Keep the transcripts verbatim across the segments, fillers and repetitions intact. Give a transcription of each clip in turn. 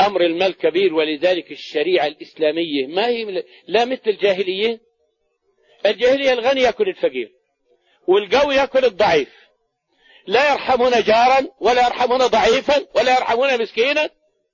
أمر المال كبير، ولذلك الشريعة الإسلامية ما هي لا مثل الجاهلية. الجاهلية الغني يأكل الفقير والقوي يأكل الضعيف، لا يرحمون جارا ولا يرحمون ضعيفا ولا يرحمون مسكينا.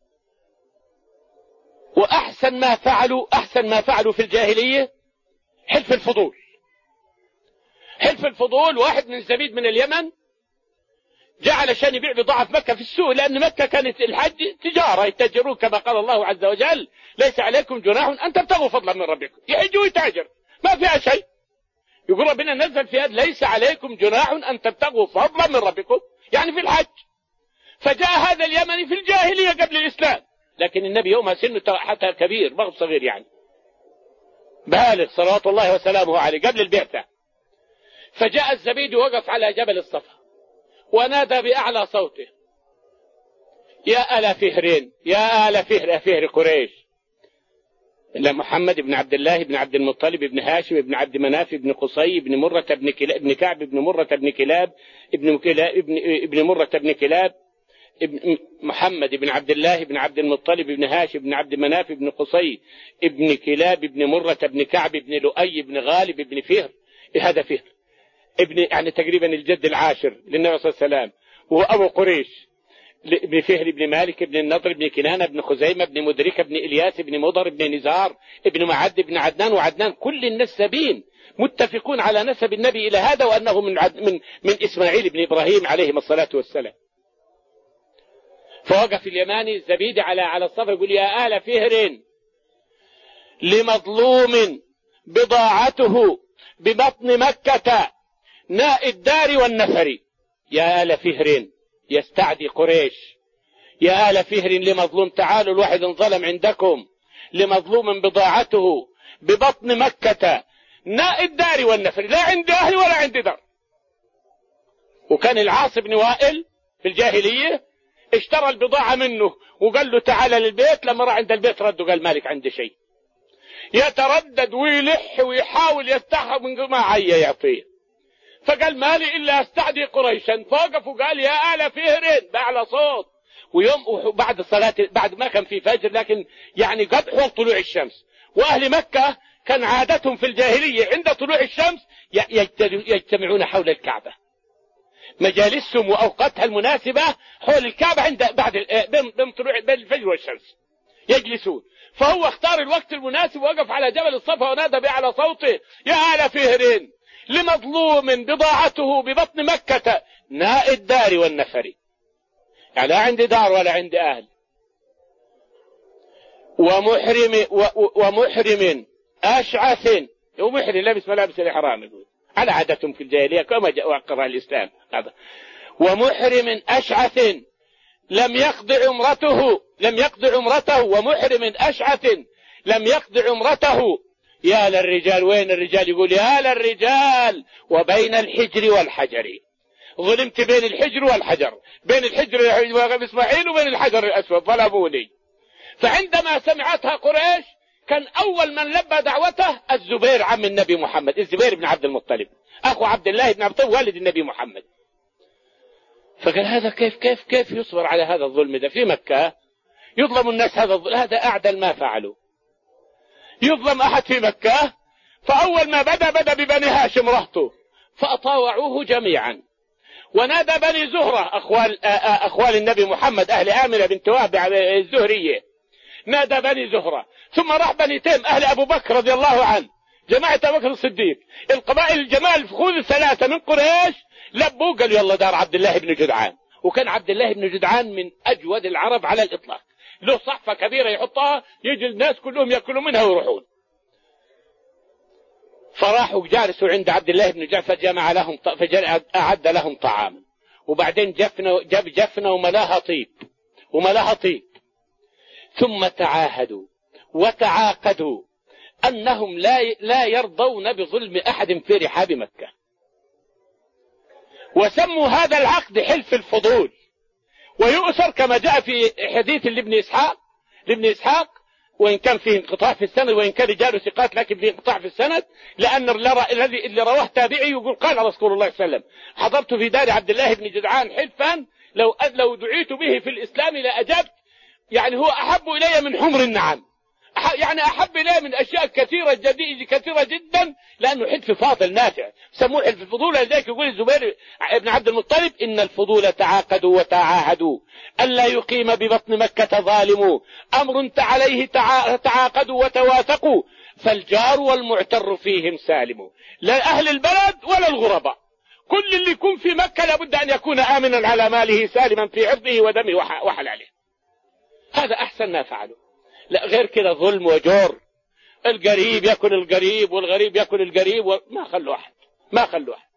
وأحسن ما فعلوا أحسن ما فعلوا في الجاهلية حلف الفضول. حلف الفضول، واحد من زبيد من اليمن جاء علشان يبيع بضاعة في مكة في السوق، لأن مكة كانت الحج تجارة يتاجرون كما قال الله عز وجل: ليس عليكم جناح أن تبتغوا فضلا من ربكم. يحج ويتاجر ما فيها شيء. يقول ربنا نزل في هذا: ليس عليكم جناح أن تبتغوا فضلا من ربكم، يعني في الحج. فجاء هذا اليمني في الجاهلية قبل الإسلام، لكن النبي يومها سنه حتى كبير، ما هو صغير يعني، بالغ صلوات الله وسلامه عليه قبل البعثة. فجاء الزبيد ووقف على جبل الصفا ونادى بأعلى صوته: يا آل فهرين، يا آل فهر، فهر قريش، إلا محمد بن عبد الله بن عبد المطلب بن هاشم بن عبد مناف بن قصي بن مرة بن كلاب بن كعب بن مرة بن كلاب ابن كلاب ابن ابن مرة بن كلاب ابن محمد بن عبد الله بن عبد المطلب بن هاشم بن عبد مناف بن قصي ابن كلاب بن مرة بن كعب بن لؤي بن غالب بن فهر. هذا فهر ابن يعني تقريبا الجد العاشر للنبي صلى الله عليه وسلم، وهو أبو قريش، ابن فهر بن مالك بن النضر بن كنانة بن خزيمة بن مدركة بن إلياس بن مضر بن نزار ابن معد بن عدنان. وعدنان كل النسبين متفقون على نسب النبي إلى هذا، وأنه من من من إسماعيل بن إبراهيم عليهم الصلاة والسلام. فوقف اليماني الزبيدي على على الصفا يقول: يا آل فهر، لمظلوم بضاعته ببطن مكة ناء الدار والنفر. يا آل فهر يستعدي قريش، يا آل فهر لمظلوم، تعالوا الواحد ظلم عندكم، لمظلوم بضاعته ببطن مكة ناء الدار والنفر، لا عندي أهل ولا عندي دار. وكان العاص بن وائل في الجاهلية اشترى البضاعة منه وقال له تعال للبيت، لما راح عند البيت رده قال: مالك عندي شيء. يتردد ويلح ويحاول يستحق من ما عيا يعطيه، فقال: مالي إلا أستعدي قريشا. فوقف وقال: يا آل فهر بأعلى صوت. ويوم بعد الصلاة، بعد ما كان في فجر، لكن يعني قد حول طلوع الشمس، وأهل مكة كان عادتهم في الجاهلية عند طلوع الشمس يجتمعون حول الكعبة، مجالسهم وأوقاتها المناسبة حول الكعبة عند بعد بين طلوع بين الفجر والشمس يجلسون. فهو اختار الوقت المناسب ووقف على جبل الصفا ونادى بأعلى صوته: يا آل فهر لمظلوم بضاعته ببطن مكة ناء الدار والنفر. يعني لا عندي دار ولا عندي أهل. ومحرم ومحرم أشعث، ومحرم لابس ملابس الإحرام يقول على عادتهم في الجاهلية كما جاء أقرها الإسلام هذا. ومحرم أشعث لم يقض عمرته لم يقض عمرته ومحرم أشعث لم يقض عمرته. يا للرجال، وين الرجال؟ يقول: يا للرجال وبين الحجر والحجر. ظلمت بين الحجر والحجر، بين الحجر إسماعيل وبين الحجر الأسود ظلموني. فعندما سمعتها قريش كان أول من لبى دعوته الزبير عم النبي محمد، الزبير بن عبد المطلب أخو عبد الله بن عبد المطلب والد النبي محمد. فقال: هذا كيف كيف كيف يصبر على هذا الظلم ده في مكة؟ يظلم الناس، هذا هذا أعدل ما فعلوا. يظلم أحد في مكة؟ فأول ما بدأ بدأ ببني هاشم رهطه فأطاوعوه جميعا، ونادى بني زهرة أخوال, أخوال النبي محمد أهل آمنة بنت وهب الزهرية، نادى بني زهرة. ثم راح بني تيم أهل أبو بكر رضي الله عنه، جماعة أبو بكر الصديق، القبائل الجمال الفخوذ الثلاثة من قريش لبوا قالوا: يلا دار عبد الله بن جدعان. وكان عبد الله بن جدعان من أجود العرب على الإطلاق، له صحفة كبيرة يحطها يجي الناس كلهم يأكلوا منها ويروحون. فراحوا جالسوا عند عبد الله بن جعفر، جمع لهم أعد لهم طعاما، وبعدين جفنا جاب جفنا وملاها طيب وملاها طيب. ثم تعاهدوا وتعاقدوا أنهم لا لا يرضون بظلم أحد في رحاب مكة، وسموا هذا العقد حلف الفضول. ويؤثر كما جاء في حديث لابن إسحاق لابن إسحاق وإن كان فيه انقطاع في السند، وإن كان رجاله ثقات لكن فيه انقطاع في السند، لأن الذي اللي رواه تابعي يقول: قال رسول الله صلى الله عليه وسلم: حضرت في دار عبد الله بن جدعان حلفا لو لو دعيت به في الإسلام لأجبت، يعني هو أحب إلي من حمر النعم، يعني أحب إليه من أشياء كثيرة جديدة كثيرة جدا، لأنه حلف فاضل نافع، سموه حلف الفضول. لذلك يقول الزبير ابن عبد المطلب: إن الفضول تعاقدوا وتعاهدوا ألا يقيم ببطن مكة ظالم، أمر عليه تعاقدوا وتواثقوا، فالجار والمعتر فيهم سالم. لا أهل البلد ولا الغرباء، كل اللي يكون في مكة لابد أن يكون آمنا على ماله سالما في عرضه ودمه وحلاله. هذا أحسن ما فعلوا. لا غير كده ظلم وجور، القريب يأكل القريب والغريب يأكل القريب، وما خلوا أحد ما خلوا أحد.